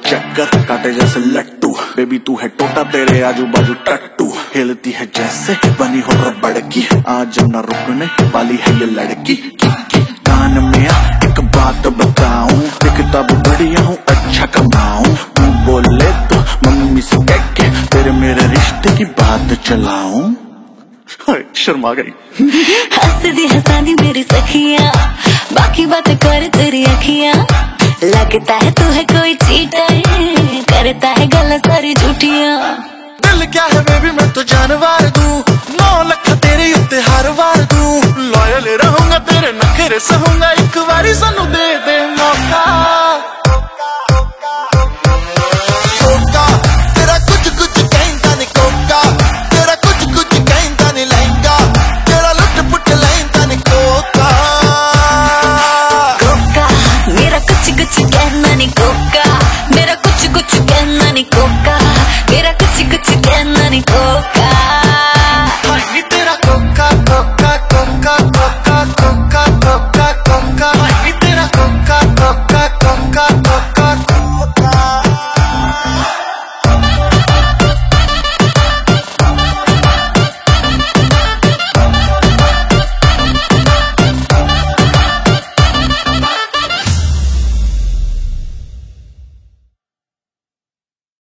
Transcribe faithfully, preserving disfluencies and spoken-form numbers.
चक्कर काटे जैसे लट्टू। बेबी तू है टोटा, तेरे आजू बाजू टट्टू। हिलती है जैसे बनी हो रबड़ की, आज न रुकने वाली है ये लड़की। की, की, कान में आ एक बात बताऊं, दिखता भी बढ़िया हूँ, अच्छा कमाऊं। तू बोले तो मम्मी से कह के तेरे मेरे रिश्ते की बात चलाऊं। शर्मा गई। हंस दी हंसानी मेरी सखिया, बाकी बात कर तेरी अखियां। लगता है तू है कोई चीटर, करता है गल्ला सारी झूठियां। दिल क्या है बेबी मैं तो जानवर दूं, नौ लख तेरे उत्ते हर वार दूं। लॉयल रहूंगा तेरे नखरे सहूंगा, एक बारी सानू दे